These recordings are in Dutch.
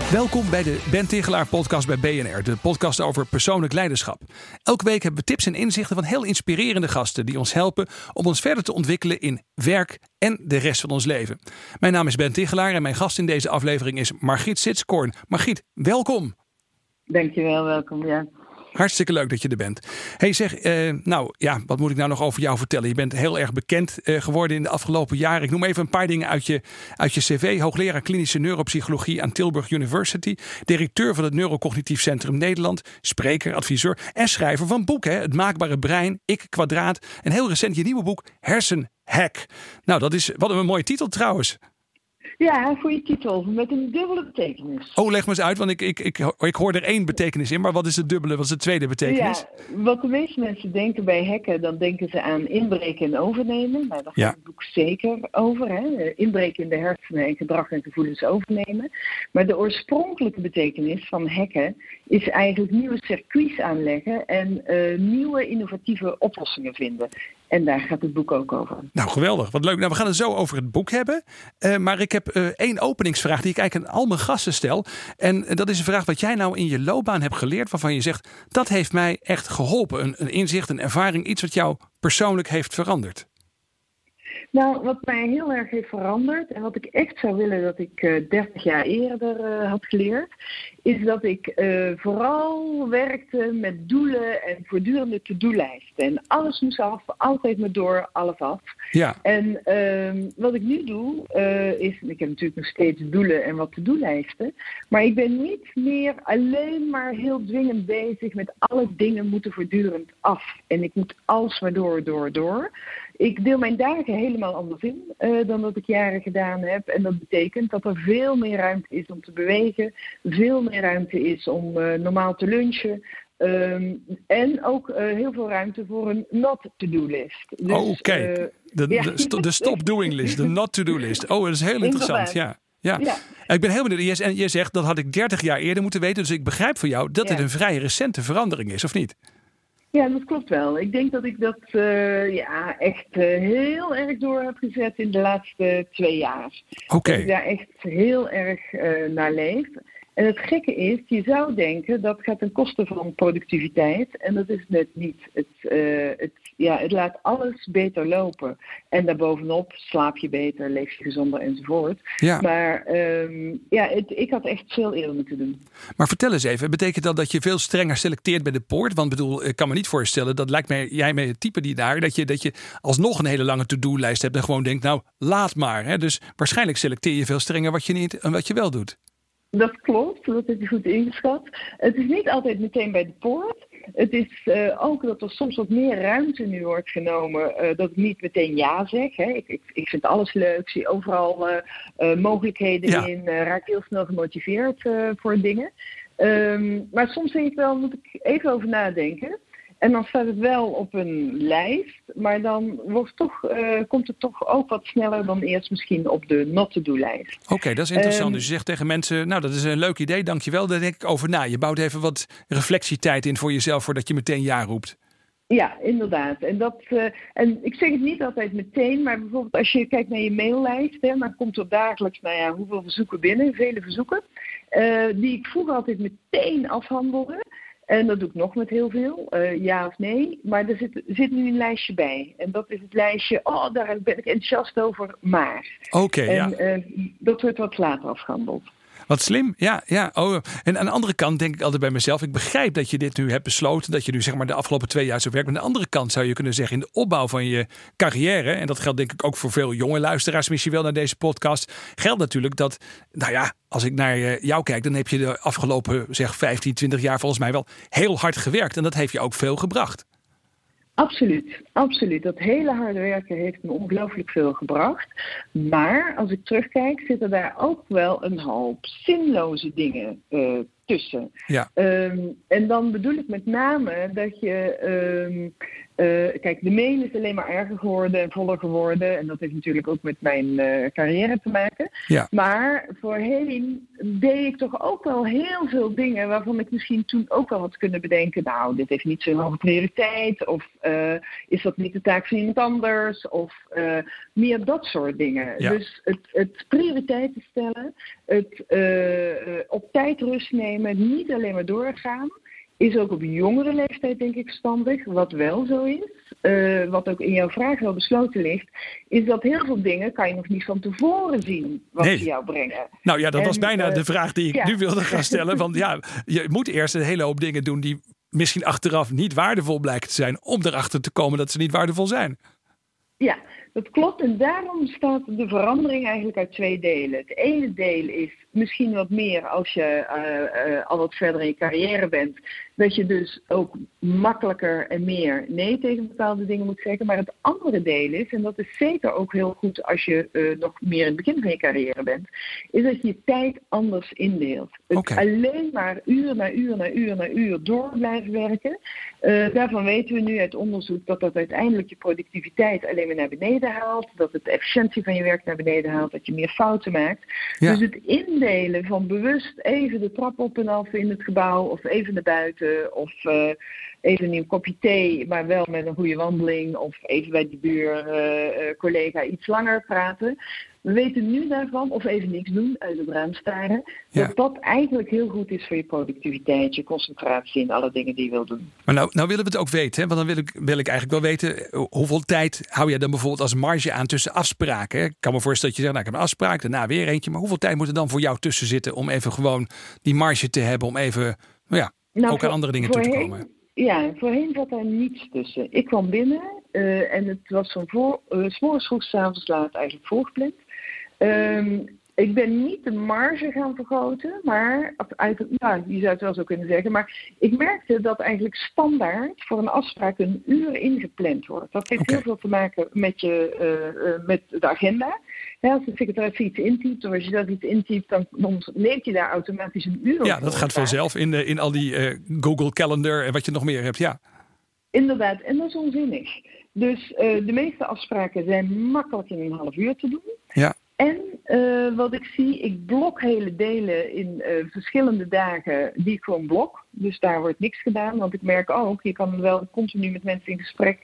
Welkom bij de Ben Tichelaar podcast bij BNR, de podcast over persoonlijk leiderschap. Elke week hebben we tips en inzichten van heel inspirerende gasten die ons helpen om ons verder te ontwikkelen in werk en de rest van ons leven. Mijn naam is Ben Tichelaar en mijn gast in deze aflevering is Margriet Sitskoorn. Margriet, welkom. Dankjewel, welkom. Ja. Hartstikke leuk dat je er bent. Hey zeg, wat moet ik nou nog over jou vertellen? Je bent heel erg bekend geworden in de afgelopen jaren. Ik noem even een paar dingen uit je cv. Hoogleraar klinische neuropsychologie aan Tilburg University. Directeur van het Neurocognitief Centrum Nederland. Spreker, adviseur en schrijver van boeken. Het maakbare brein, Ik Kwadraat. En heel recent je nieuwe boek Hersenhack. Nou, wat een mooie titel trouwens. Ja, goede titel. Met een dubbele betekenis. Oh, leg me eens uit, want ik hoor er één betekenis in. Maar wat is de dubbele, wat is de tweede betekenis? Ja, wat de meeste mensen denken bij hacken, dan denken ze aan inbreken en overnemen. Nou, daar gaat het boek zeker over. Hè? Inbreken in de hersenen en gedrag en gevoelens overnemen. Maar de oorspronkelijke betekenis van hacken is eigenlijk nieuwe circuits aanleggen en nieuwe innovatieve oplossingen vinden. En daar gaat het boek ook over. Nou, geweldig. Wat leuk. Nou, we gaan het zo over het boek hebben. Maar ik heb één openingsvraag die ik eigenlijk aan al mijn gasten stel. En dat is een vraag wat jij nou in je loopbaan hebt geleerd, waarvan je zegt, dat heeft mij echt geholpen. Een inzicht, een ervaring, iets wat jou persoonlijk heeft veranderd. Nou, wat mij heel erg heeft veranderd en wat ik echt zou willen dat ik 30 jaar eerder had geleerd, is dat ik vooral werkte met doelen en voortdurende to-do-lijsten. En alles moest af, altijd maar door, alles af. Ja. En wat ik nu doe, ik heb natuurlijk nog steeds doelen en wat to-do-lijsten, maar ik ben niet meer alleen maar heel dwingend bezig met alle dingen moeten voortdurend af. En ik moet alsmaar door. Ik deel mijn dagen helemaal anders in dan dat ik jaren gedaan heb. En dat betekent dat er veel meer ruimte is om te bewegen. Veel meer ruimte is om normaal te lunchen. En ook heel veel ruimte voor een not-to-do-list. Dus, Oké. De stop-doing list, de not-to-do list. Oh, dat is heel interessant, ja. Ik ben heel benieuwd. En je zegt, dat had ik 30 jaar eerder moeten weten. Dus ik begrijp van jou dat het een vrij recente verandering is, of niet? Ja, dat klopt wel. Ik denk dat ik dat echt heel erg door heb gezet in de laatste 2 jaar. Oké. Dat ik daar echt heel erg naar leef. En het gekke is, je zou denken dat gaat ten koste van productiviteit. En dat is net niet. Het laat alles beter lopen. En daarbovenop slaap je beter, leef je gezonder enzovoort. Ja. Maar ik had echt veel eerder moeten doen. Maar vertel eens even, betekent dat je veel strenger selecteert bij de poort? Want ik kan me niet voorstellen, dat lijkt mij, jij met het type die daar, dat je alsnog een hele lange to-do-lijst hebt en gewoon denkt, nou, laat maar. Hè? Dus waarschijnlijk selecteer je veel strenger wat je niet en wat je wel doet. Dat klopt, dat heb je goed ingeschat. Het is niet altijd meteen bij de poort. Het is ook dat er soms wat meer ruimte nu wordt genomen, dat ik niet meteen ja zeg. Hè. Ik vind alles leuk, zie overal mogelijkheden in, raak heel snel gemotiveerd voor dingen. Maar soms denk ik wel, moet ik even over nadenken. En dan staat het wel op een lijst, maar dan komt het toch ook wat sneller dan eerst misschien op de not-to-do-lijst. Oké, dat is interessant. Dus je zegt tegen mensen, nou, dat is een leuk idee, dankjewel. Daar denk ik over na. Je bouwt even wat reflectietijd in voor jezelf voordat je meteen ja roept. Ja, inderdaad. En ik zeg het niet altijd meteen, maar bijvoorbeeld als je kijkt naar je maillijst, hè, dan komt er dagelijks, hoeveel verzoeken binnen, vele verzoeken, die ik vroeger altijd meteen afhandelde. En dat doe ik nog met heel veel, ja of nee. Maar er zit nu een lijstje bij. En dat is het lijstje, daar ben ik enthousiast over, maar. Oké, dat wordt wat later afgehandeld. Wat slim, ja. Oh. En aan de andere kant denk ik altijd bij mezelf, ik begrijp dat je dit nu hebt besloten, dat je nu zeg maar de afgelopen 2 jaar zo werkt. Maar aan de andere kant zou je kunnen zeggen, in de opbouw van je carrière, en dat geldt denk ik ook voor veel jonge luisteraars misschien wel naar deze podcast, geldt natuurlijk dat, als ik naar jou kijk, dan heb je de afgelopen 15, 20 jaar volgens mij wel heel hard gewerkt. En dat heeft je ook veel gebracht. Absoluut. Dat hele harde werken heeft me ongelooflijk veel gebracht. Maar als ik terugkijk, zitten daar ook wel een hoop zinloze dingen tussen. Ja. En dan bedoel ik met name dat je kijk, de mail is alleen maar erger geworden en voller geworden. En dat heeft natuurlijk ook met mijn carrière te maken. Ja. Maar voorheen deed ik toch ook wel heel veel dingen waarvan ik misschien toen ook wel had kunnen bedenken. Nou, dit heeft niet zo'n hoge prioriteit. Of is dat niet de taak van iemand anders? Of meer dat soort dingen. Ja. Dus het prioriteiten stellen. Het op tijd rust nemen. Niet alleen maar doorgaan. Is ook op jongere leeftijd denk ik verstandig. Wat wel zo is, wat ook in jouw vraag wel besloten ligt, is dat heel veel dingen kan je nog niet van tevoren zien wat ze jou brengen. Nou ja, dat was bijna de vraag die ik nu wilde gaan stellen. Want ja, je moet eerst een hele hoop dingen doen die misschien achteraf niet waardevol blijken te zijn, om erachter te komen dat ze niet waardevol zijn. Ja, dat klopt. En daarom bestaat de verandering eigenlijk uit 2 delen. Het ene deel is misschien wat meer als je al wat verder in je carrière bent. Dat je dus ook makkelijker en meer nee tegen bepaalde dingen moet zeggen. Maar het andere deel is, en dat is zeker ook heel goed als je nog meer in het begin van je carrière bent, is dat je je tijd anders indeelt. Het alleen maar uur na uur na uur na uur door blijven werken. Daarvan weten we nu uit onderzoek dat dat uiteindelijk je productiviteit alleen maar naar beneden haalt. Dat het de efficiëntie van je werk naar beneden haalt. Dat je meer fouten maakt. Ja. Dus het indelen van bewust even de trap op en af in het gebouw. Of even naar buiten. Of even een nieuw kopje thee. Maar wel met een goede wandeling. Of even bij die collega iets langer praten. We weten nu daarvan, of even niks doen, uit het raam staren, dat dat eigenlijk heel goed is voor je productiviteit, je concentratie en alle dingen die je wil doen. Maar nou willen we het ook weten, hè? Want dan wil ik eigenlijk wel weten, hoeveel tijd hou je dan bijvoorbeeld als marge aan tussen afspraken? Hè? Ik kan me voorstellen dat je zegt, nou, ik heb een afspraak, daarna weer eentje. Maar hoeveel tijd moet er dan voor jou tussen zitten om even gewoon die marge te hebben, om even ook aan andere dingen toe te komen? Ja, voorheen zat daar niets tussen. Ik kwam binnen en het was van 's morgens vroeg, 's avonds laat eigenlijk voorgepland. Ik ben niet de marge gaan vergroten, maar je zou het wel zo kunnen zeggen. Maar ik merkte dat eigenlijk standaard voor een afspraak een uur ingepland wordt. Dat heeft heel veel te maken met de agenda. Ja, als de secretaris iets intypt, of als je dat iets intypt, dan neemt je daar automatisch een uur op. Ja, dat gaat vanzelf in al die Google Calendar en wat je nog meer hebt, ja. Inderdaad, en dat is onzinnig. Dus de meeste afspraken zijn makkelijk in een half uur te doen. Ja. En wat ik zie, ik blok hele delen in verschillende dagen die ik gewoon blok. Dus daar wordt niks gedaan. Want ik merk ook, je kan wel continu met mensen in gesprek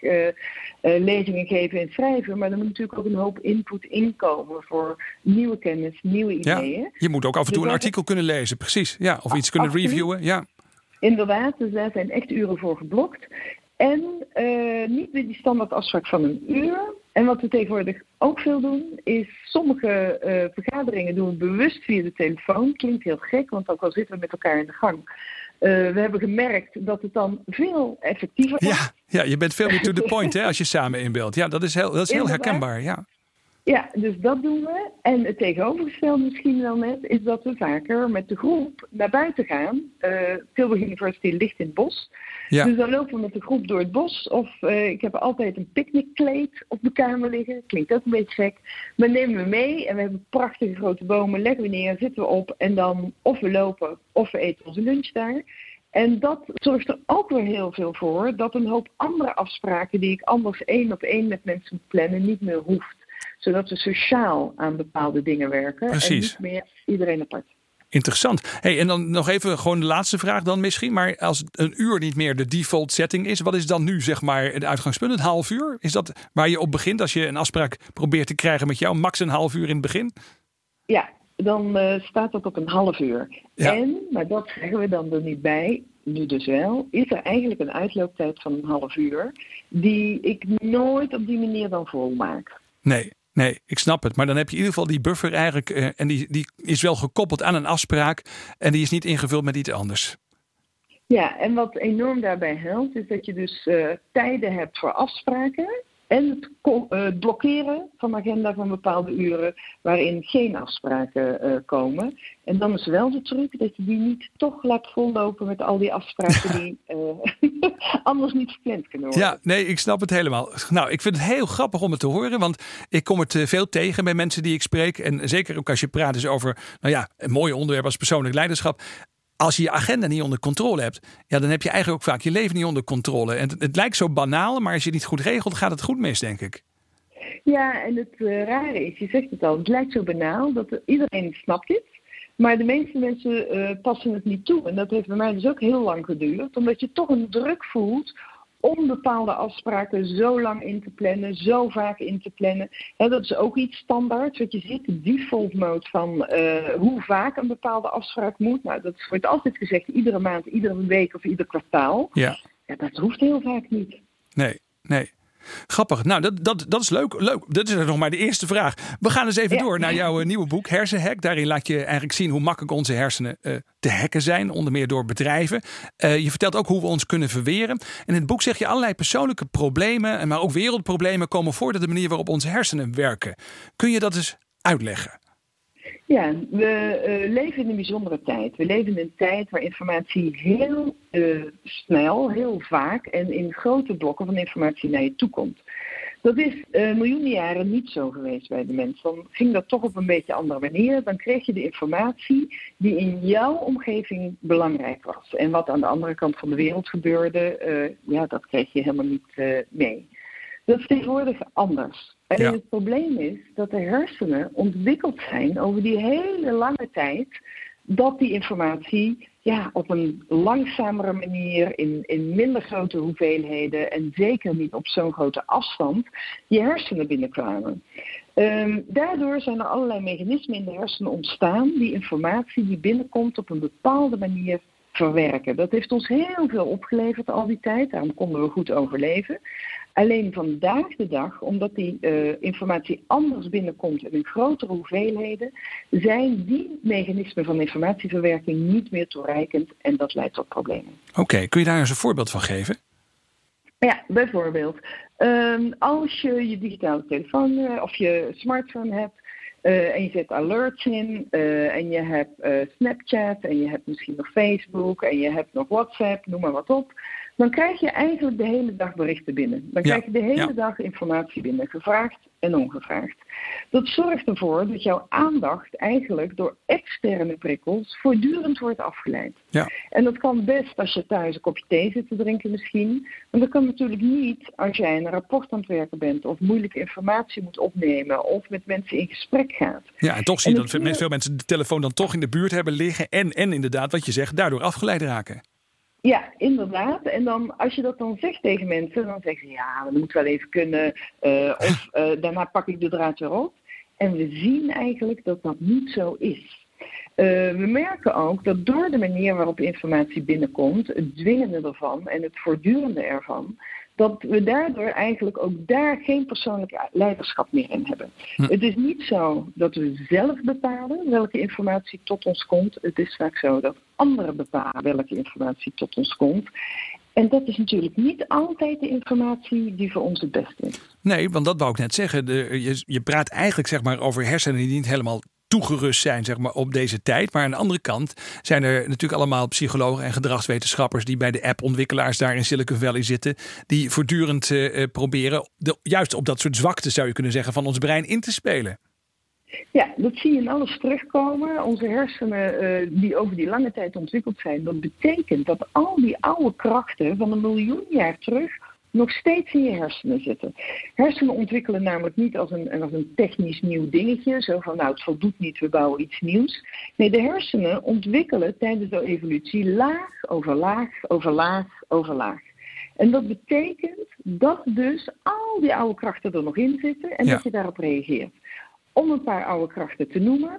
lezingen geven en schrijven. Maar er moet natuurlijk ook een hoop input inkomen voor nieuwe kennis, nieuwe ideeën. Ja, je moet ook af en toe een artikel kunnen lezen, precies. Ja, of iets kunnen reviewen. Ja. Inderdaad, dus daar zijn echt uren voor geblokt. En niet weer die standaard afspraak van een uur. En wat we tegenwoordig ook veel doen, is sommige vergaderingen doen we bewust via de telefoon. Klinkt heel gek, want ook al zitten we met elkaar in de gang. We hebben gemerkt dat het dan veel effectiever is. Ja, je bent veel meer to the point hè, als je samen inbeeldt. Ja, dat is heel herkenbaar. Ja. Ja, dus dat doen we. En het tegenovergestelde misschien wel net, is dat we vaker met de groep naar buiten gaan. Tilburg University ligt in het bos. Ja. Dus dan lopen we met de groep door het bos. Of ik heb altijd een picknickkleed op de kamer liggen. Klinkt ook een beetje gek. Maar nemen we mee en we hebben prachtige grote bomen. Leggen we neer, zitten we op en dan of we lopen of we eten onze lunch daar. En dat zorgt er ook weer heel veel voor dat een hoop andere afspraken die ik anders 1-op-1 met mensen moet plannen niet meer hoeft. Zodat we sociaal aan bepaalde dingen werken. Precies. En niet meer iedereen apart. Interessant. Hey, en dan nog even gewoon de laatste vraag dan misschien. Maar als een uur niet meer de default setting is, wat is dan nu zeg maar het uitgangspunt? Een half uur? Is dat waar je op begint als je een afspraak probeert te krijgen met jou? Max een half uur in het begin? Ja, dan staat dat op een half uur. Ja. En, maar dat zeggen we dan er niet bij, nu dus wel, is er eigenlijk een uitlooptijd van een half uur die ik nooit op die manier dan volmaak. Nee, ik snap het. Maar dan heb je in ieder geval die buffer eigenlijk. En die is wel gekoppeld aan een afspraak. En die is niet ingevuld met iets anders. Ja, en wat enorm daarbij helpt, is dat je dus tijden hebt voor afspraken. En het blokkeren van de agenda van bepaalde uren waarin geen afspraken komen. En dan is wel de truc dat je die niet toch laat vollopen met al die afspraken die anders niet gepland kunnen worden. Ja, nee, ik snap het helemaal. Nou, ik vind het heel grappig om het te horen, want ik kom het veel tegen bij mensen die ik spreek. En zeker ook als je praat is over, een mooi onderwerp als persoonlijk leiderschap. als je je agenda niet onder controle hebt, ja, dan heb je eigenlijk ook vaak je leven niet onder controle. En het lijkt zo banaal, maar als je het niet goed regelt, gaat het goed mis, denk ik. Ja, en het rare is, je zegt het al, het lijkt zo banaal dat iedereen snapt dit. Maar de meeste mensen passen het niet toe. En dat heeft bij mij dus ook heel lang geduurd. Omdat je toch een druk voelt om bepaalde afspraken zo lang in te plannen, zo vaak in te plannen. Dat is ook iets standaards. Wat je ziet, de default mode van hoe vaak een bepaalde afspraak moet. Nou, dat wordt altijd gezegd, iedere maand, iedere week of ieder kwartaal. Ja, dat hoeft heel vaak niet. Nee. Grappig. Nou, dat is leuk. Dat is nog maar de eerste vraag. We gaan eens even door naar jouw nieuwe boek, Hersenhack. Daarin laat je eigenlijk zien hoe makkelijk onze hersenen te hacken zijn. Onder meer door bedrijven. Je vertelt ook hoe we ons kunnen verweren. En in het boek zeg je allerlei persoonlijke problemen, maar ook wereldproblemen komen voort uit de manier waarop onze hersenen werken. Kun je dat eens uitleggen? Ja, we leven in een bijzondere tijd. We leven in een tijd waar informatie heel snel, heel vaak en in grote blokken van informatie naar je toe komt. Dat is miljoenen jaren niet zo geweest bij de mens. Dan ging dat toch op een beetje andere manier. Dan kreeg je de informatie die in jouw omgeving belangrijk was. En wat aan de andere kant van de wereld gebeurde, dat kreeg je helemaal niet mee. Dat is tegenwoordig anders. Alleen het probleem is dat de hersenen ontwikkeld zijn over die hele lange tijd, dat die informatie op een langzamere manier, in minder grote hoeveelheden en zeker niet op zo'n grote afstand, je hersenen binnenkwamen. Daardoor zijn er allerlei mechanismen in de hersenen ontstaan die informatie die binnenkomt op een bepaalde manier verwerken. Dat heeft ons heel veel opgeleverd al die tijd, daarom konden we goed overleven. Alleen vandaag de dag, omdat die informatie anders binnenkomt en in grotere hoeveelheden, zijn die mechanismen van informatieverwerking niet meer toereikend en dat leidt tot problemen. Oké, kun je daar eens een voorbeeld van geven? Ja, bijvoorbeeld. Als je je digitale telefoon of je smartphone hebt, en je zet alerts in en je hebt Snapchat en je hebt misschien nog Facebook en je hebt nog WhatsApp, noem maar wat op. Dan krijg je eigenlijk de hele dag berichten binnen. Dan krijg je de hele dag informatie binnen, gevraagd en ongevraagd. Dat zorgt ervoor dat jouw aandacht eigenlijk door externe prikkels voortdurend wordt afgeleid. Ja. En dat kan best als je thuis een kopje thee zit te drinken misschien. Maar dat kan natuurlijk niet als jij een rapport aan het werken bent of moeilijke informatie moet opnemen of met mensen in gesprek gaat. Ja, en toch zie je dat veel mensen de telefoon dan toch in de buurt hebben liggen en inderdaad wat je zegt, daardoor afgeleid raken. Ja, inderdaad. En dan, als je dat dan zegt tegen mensen, dan zeggen ze ja, dat moet wel even kunnen. Of daarna pak ik de draad weer op. En we zien eigenlijk dat dat niet zo is. We merken ook dat door de manier waarop informatie binnenkomt, het dwingende ervan en het voortdurende ervan, dat we daardoor eigenlijk ook daar geen persoonlijk leiderschap meer in hebben. Het is niet zo dat we zelf bepalen welke informatie tot ons komt. Het is vaak zo dat anderen bepalen welke informatie tot ons komt. En dat is natuurlijk niet altijd de informatie die voor ons het beste is. Nee, want dat wou ik net zeggen. Je praat eigenlijk over hersenen die niet helemaal toegerust zijn op deze tijd. Maar aan de andere kant zijn er natuurlijk allemaal psychologen en gedragswetenschappers die bij de appontwikkelaars daar in Silicon Valley zitten, die voortdurend proberen juist op dat soort zwaktes, zou je kunnen zeggen, van ons brein in te spelen. Ja, dat zie je in alles terugkomen. Onze hersenen die over die lange tijd ontwikkeld zijn, dat betekent dat al die oude krachten van 1 miljoen jaar terug nog steeds in je hersenen zitten. Hersenen ontwikkelen namelijk niet als een technisch nieuw dingetje. Zo van, het voldoet niet, we bouwen iets nieuws. Nee, de hersenen ontwikkelen tijdens de evolutie laag over laag over laag over laag. En dat betekent dat dus al die oude krachten er nog in zitten en dat je daarop reageert. Om een paar oude krachten te noemen.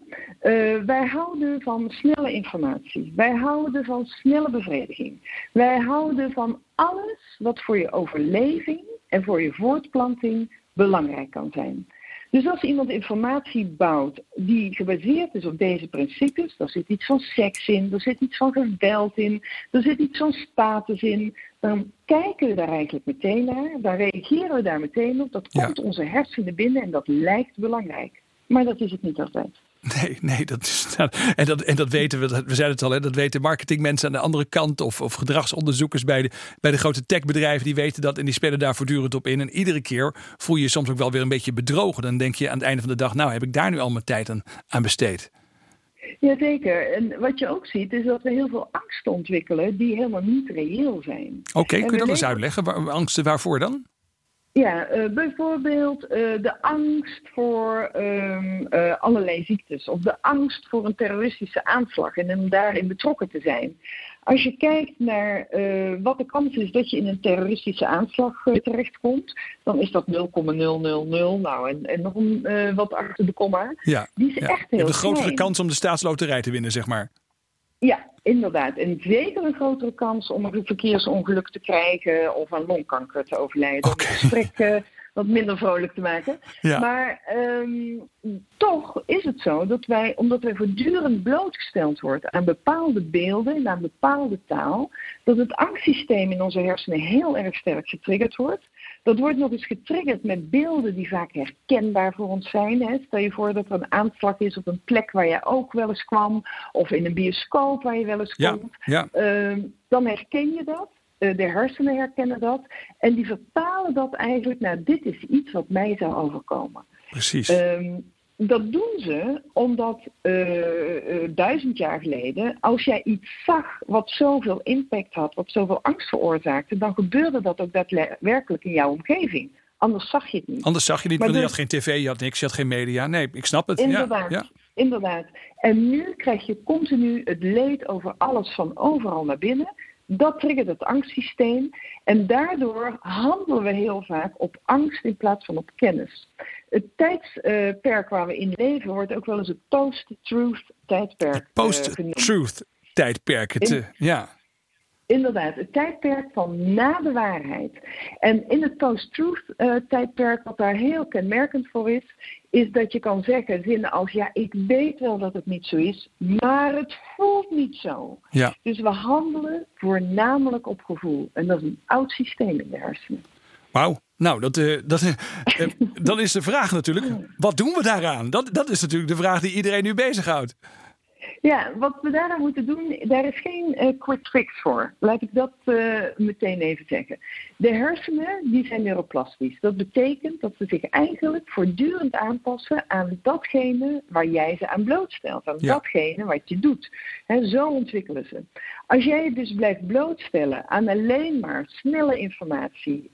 Wij houden van snelle informatie. Wij houden van snelle bevrediging. Wij houden van alles wat voor je overleving en voor je voortplanting belangrijk kan zijn. Dus als iemand informatie bouwt die gebaseerd is op deze principes, daar zit iets van seks in, er zit iets van geweld in, er zit iets van status in, dan kijken we daar eigenlijk meteen naar, dan reageren we daar meteen op, dat komt onze hersenen binnen en dat lijkt belangrijk. Maar dat is het niet altijd. Nee, dat is. En dat weten we zeiden het al, dat weten marketingmensen aan de andere kant of gedragsonderzoekers bij de grote techbedrijven, die weten dat en die spelen daar voortdurend op in. En iedere keer voel je je soms ook wel weer een beetje bedrogen. Dan denk je aan het einde van de dag, heb ik daar nu al mijn tijd aan besteed? Jazeker. En wat je ook ziet is dat we heel veel angsten ontwikkelen die helemaal niet reëel zijn. Oké, kun je dat eens uitleggen? Angsten waarvoor dan? Ja, bijvoorbeeld de angst voor allerlei ziektes. Of de angst voor een terroristische aanslag en om daarin betrokken te zijn. Als je kijkt naar wat de kans is dat je in een terroristische aanslag terechtkomt, dan is dat 0,000. Nou, en nog wat achter de komma. Ja, die is echt heel je hebt een grotere klein. kans om de staatsloterij te winnen, zeg maar. Ja, inderdaad. En zeker een grotere kans om een verkeersongeluk te krijgen of aan longkanker te overlijden. Oké. Om het gesprek wat minder vrolijk te maken. Ja. Maar toch is het zo dat omdat wij voortdurend blootgesteld worden aan bepaalde beelden en aan bepaalde taal, dat het angstsysteem in onze hersenen heel erg sterk getriggerd wordt. Dat wordt nog eens getriggerd met beelden die vaak herkenbaar voor ons zijn. Hè. Stel je voor dat er een aanslag is op een plek waar jij ook wel eens kwam. Of in een bioscoop waar je wel eens komt. Ja. Dan herken je dat. De hersenen herkennen dat. En die vertalen dat eigenlijk naar dit is iets wat mij zou overkomen. Precies. Dat doen ze omdat 1000 jaar geleden, als jij iets zag wat zoveel impact had, wat zoveel angst veroorzaakte, dan gebeurde dat ook daadwerkelijk in jouw omgeving. Anders zag je het niet. Anders zag je niet, want je had geen tv, je had niks, je had geen media. Nee, ik snap het. Inderdaad, inderdaad. En nu krijg je continu het leed over alles van overal naar binnen. Dat triggert het angstsysteem en daardoor handelen we heel vaak op angst in plaats van op kennis. Het tijdsperk waar we in leven wordt ook wel eens het post-truth tijdperk post-truth tijdperk, Inderdaad, het tijdperk van na de waarheid. En in het post-truth tijdperk, wat daar heel kenmerkend voor is dat je kan zeggen zinnen als ja, ik weet wel dat het niet zo is, maar het voelt niet zo. Ja. Dus we handelen voornamelijk op gevoel. En dat is een oud systeem in de hersenen. Wauw. Nou, dan is de vraag natuurlijk, wat doen we daaraan? Dat is natuurlijk de vraag die iedereen nu bezighoudt. Ja, wat we daaraan moeten doen, daar is geen quick fix voor. Laat ik dat meteen even zeggen. De hersenen, die zijn neuroplastisch. Dat betekent dat ze zich eigenlijk voortdurend aanpassen aan datgene waar jij ze aan blootstelt. Aan datgene wat je doet. Zo ontwikkelen ze. Als jij je dus blijft blootstellen aan alleen maar snelle informatie,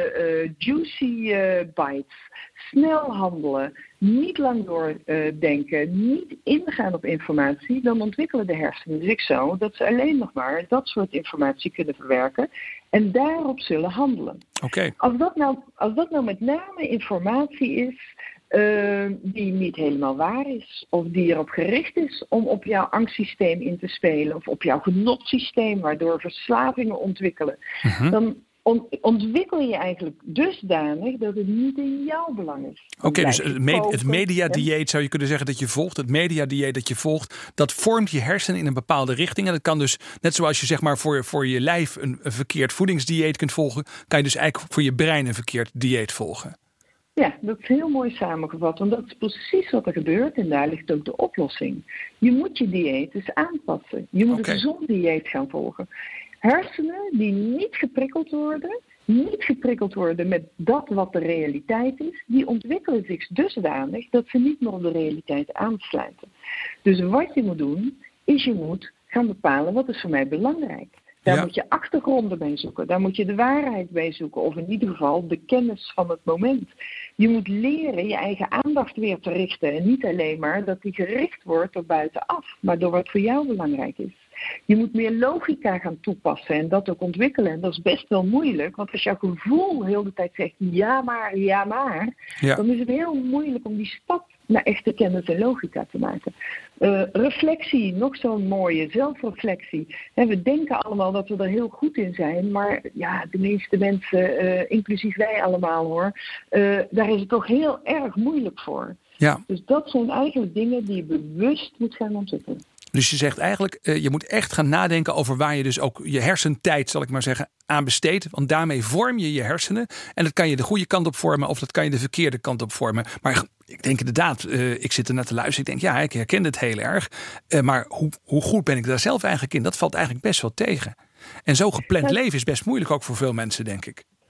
juicy bites, snel handelen, niet lang doordenken, niet ingaan op informatie, dan ontwikkelen de hersenen zich zo dat ze alleen nog maar dat soort informatie kunnen verwerken en daarop zullen handelen. Okay. Als dat nou met name informatie is die niet helemaal waar is, of die erop gericht is om op jouw angstsysteem in te spelen, of op jouw genotsysteem, waardoor verslavingen ontwikkelen, dan ontwikkel je eigenlijk dusdanig dat het niet in jouw belang is. Oké, dus het mediadieet zou je kunnen zeggen dat je volgt. Het mediadieet dat je volgt, dat vormt je hersenen in een bepaalde richting. En dat kan dus, net zoals je zeg maar voor je lijf een verkeerd voedingsdieet kunt volgen, kan je dus eigenlijk voor je brein een verkeerd dieet volgen. Ja, dat is heel mooi samengevat, want dat is precies wat er gebeurt en daar ligt ook de oplossing. Je moet je dieet dus aanpassen. Je moet een gezond dieet gaan volgen. Hersenen die niet geprikkeld worden met dat wat de realiteit is, die ontwikkelen zich dusdanig dat ze niet meer op de realiteit aansluiten. Dus wat je moet doen, is je moet gaan bepalen wat is voor mij belangrijk. Daar moet je achtergronden bij zoeken. Daar moet je de waarheid bij zoeken. Of in ieder geval de kennis van het moment. Je moet leren je eigen aandacht weer te richten. En niet alleen maar dat die gericht wordt door buitenaf. Maar door wat voor jou belangrijk is. Je moet meer logica gaan toepassen en dat ook ontwikkelen. En dat is best wel moeilijk. Want als jouw gevoel heel de tijd zegt ja maar. Dan is het heel moeilijk om die stap naar echte kennis en logica te maken. Reflectie, nog zo'n mooie zelfreflectie. We denken allemaal dat we er heel goed in zijn, maar ja, de meeste mensen, inclusief wij allemaal hoor, daar is het toch heel erg moeilijk voor. Ja. Dus dat zijn eigenlijk dingen die je bewust moet gaan ontwikkelen. Dus je zegt eigenlijk, je moet echt gaan nadenken over waar je dus ook je hersentijd, zal ik maar zeggen, aan besteedt. Want daarmee vorm je je hersenen. En dat kan je de goede kant op vormen of dat kan je de verkeerde kant op vormen. Maar ik denk inderdaad, ik zit er naar te luisteren. Ik denk, ja, ik herken het heel erg. Maar hoe goed ben ik daar zelf eigenlijk in? Dat valt eigenlijk best wel tegen. En zo gepland leven is best moeilijk ook voor veel mensen, denk ik.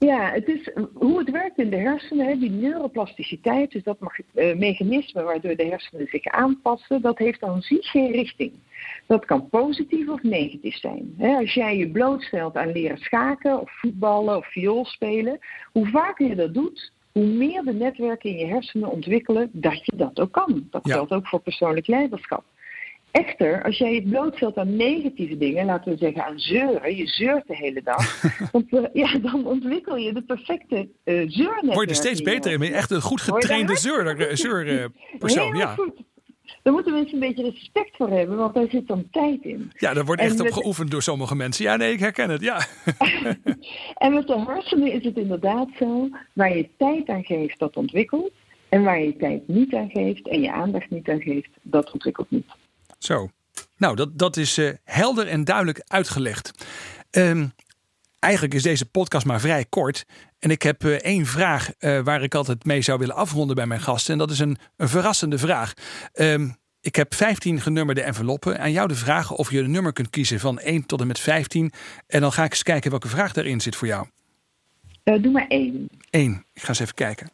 Ja, het is hoe het werkt in de hersenen, die neuroplasticiteit, dus dat mechanisme waardoor de hersenen zich aanpassen, dat heeft aan zich geen richting. Dat kan positief of negatief zijn. Als jij je blootstelt aan leren schaken of voetballen of viool spelen, hoe vaker je dat doet, hoe meer de netwerken in je hersenen ontwikkelen dat je dat ook kan. Dat geldt ook voor persoonlijk leiderschap. Echter, als jij je blootstelt aan negatieve dingen, laten we zeggen aan zeuren, je zeurt de hele dag, dan ontwikkel je de perfecte zeurnetwerken. Word je er steeds beter in, ben je echt een goed getrainde zeurpersoon. Ja. Goed. Daar moeten mensen een beetje respect voor hebben, want daar zit dan tijd in. Ja, daar wordt echt op geoefend door sommige mensen. Ja, nee, ik herken het, ja. En met de hersenen is het inderdaad zo, waar je tijd aan geeft, dat ontwikkelt. En waar je tijd niet aan geeft en je aandacht niet aan geeft, dat ontwikkelt niet. Zo, nou dat is helder en duidelijk uitgelegd. Eigenlijk is deze podcast maar vrij kort. En ik heb 1 vraag waar ik altijd mee zou willen afronden bij mijn gasten. En dat is een verrassende vraag. Ik heb 15 genummerde enveloppen. Aan jou de vraag of je een nummer kunt kiezen van 1 tot en met 15. En dan ga ik eens kijken welke vraag daarin zit voor jou. Doe maar 1. 1, ik ga eens even kijken.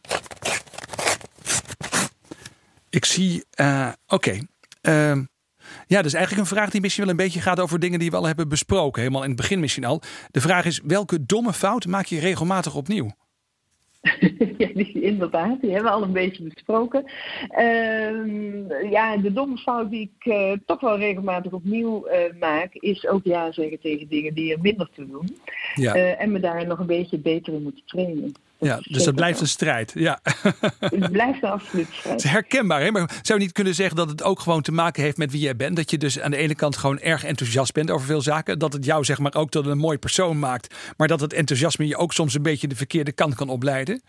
Ik zie, oké. Ja, dat is eigenlijk een vraag die misschien wel een beetje gaat over dingen die we al hebben besproken. Helemaal in het begin misschien al. De vraag is, welke domme fout maak je regelmatig opnieuw? Ja, inderdaad. Die hebben we al een beetje besproken. De domme fout die ik toch wel regelmatig opnieuw maak, is ook ja zeggen tegen dingen die er minder te doen. Ja. En me daar nog een beetje beter in moeten trainen. Ja, dus dat blijft een strijd. Ja. Het blijft een absoluut strijd. Het is herkenbaar, hè? Maar zou je niet kunnen zeggen dat het ook gewoon te maken heeft met wie jij bent? Dat je dus aan de ene kant gewoon erg enthousiast bent over veel zaken. Dat het jou zeg maar ook tot een mooi persoon maakt. Maar dat het enthousiasme je ook soms een beetje de verkeerde kant kan opleiden?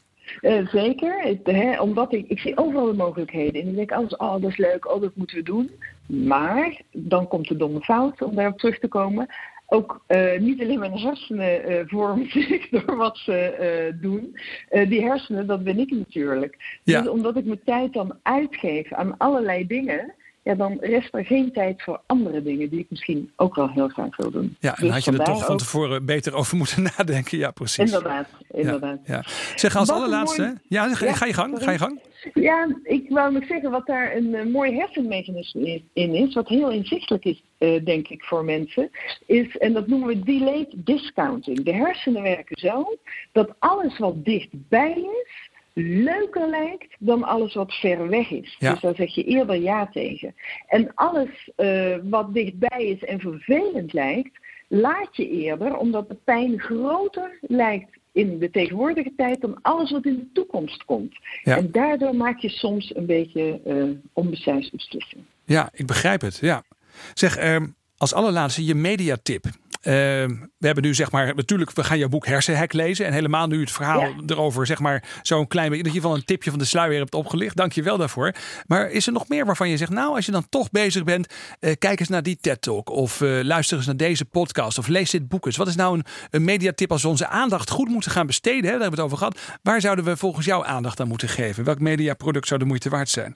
Zeker. Omdat ik zie overal de mogelijkheden. En ik denk altijd, dat is leuk, dat moeten we doen. Maar dan komt de domme fout, om daarop terug te komen. Ook niet alleen mijn hersenen vormen zich door wat ze doen. Die hersenen, dat ben ik natuurlijk. Ja. Dus omdat ik mijn tijd dan uitgeef aan allerlei dingen, ja, dan rest er geen tijd voor andere dingen die ik misschien ook wel heel graag wil doen. Ja, en dus had je er toch van tevoren beter over moeten nadenken. Ja, precies. Inderdaad. Ja. Zeg, als allerlaatste. Ja, ga je gang. Ja, ik wou nog zeggen wat daar een mooi hersenmechanisme in is, wat heel inzichtelijk is, denk ik, voor mensen, is, en dat noemen we delayed discounting. De hersenen werken zo dat alles wat dichtbij is, leuker lijkt dan alles wat ver weg is. Ja. Dus daar zeg je eerder ja tegen. En alles wat dichtbij is en vervelend lijkt, laat je eerder, omdat de pijn groter lijkt in de tegenwoordige tijd dan alles wat in de toekomst komt. Ja. En daardoor maak je soms een beetje onbesuisde beslissingen. Ja, ik begrijp het. Ja. Zeg, als allerlaatste je mediatip. We hebben nu zeg maar, natuurlijk, we gaan jouw boek Hersenhek lezen. En helemaal nu het verhaal erover, zeg maar, zo'n klein beetje, dat je van een tipje van de sluier hebt opgelicht. Dank je wel daarvoor. Maar is er nog meer waarvan je zegt, nou, als je dan toch bezig bent, kijk eens naar die TED-talk. Of luister eens naar deze podcast. Of lees dit boek eens. Wat is nou een mediatip als we onze aandacht goed moeten gaan besteden? Hè? Daar hebben we het over gehad. Waar zouden we volgens jou aandacht aan moeten geven? Welk mediaproduct zou de moeite waard zijn?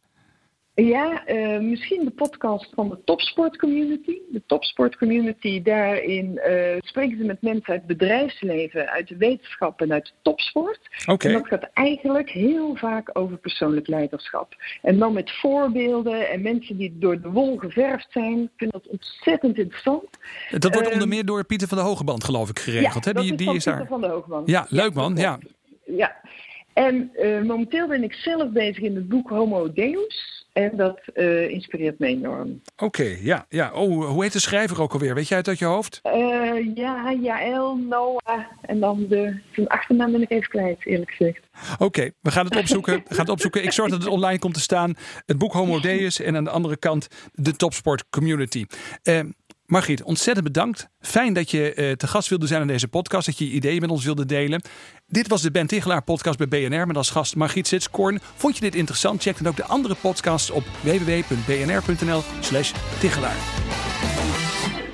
Ja, misschien de podcast van de Topsport Community. De Topsport Community, daarin spreken ze met mensen uit het bedrijfsleven, uit de wetenschap en uit de topsport. Okay. En dat gaat eigenlijk heel vaak over persoonlijk leiderschap. En dan met voorbeelden en mensen die door de wol geverfd zijn. Ik vind dat ontzettend interessant. Dat wordt onder meer door Pieter van de Hogeband, geloof ik, geregeld. Ja, hè? Die is Pieter daar. van de Hogeband. Ja, leuk man. Ja. En momenteel ben ik zelf bezig in het boek Homo Deus. En dat inspireert me enorm. Oké, ja. Oh, hoe heet de schrijver ook alweer? Weet jij het uit je hoofd? Jaël, Noah. En dan zijn achternaam ben ik even kwijt, eerlijk gezegd. Oké, we gaan het opzoeken. Ik zorg dat het online komt te staan. Het boek Homo Deus en aan de andere kant de Topsport Community. Margriet, ontzettend bedankt. Fijn dat je te gast wilde zijn aan deze podcast. Dat je je ideeën met ons wilde delen. Dit was de Ben Tichelaar podcast bij BNR met als gast Margriet Sitskoorn. Vond je dit interessant? Check dan ook de andere podcasts op www.bnr.nl/Tichelaar.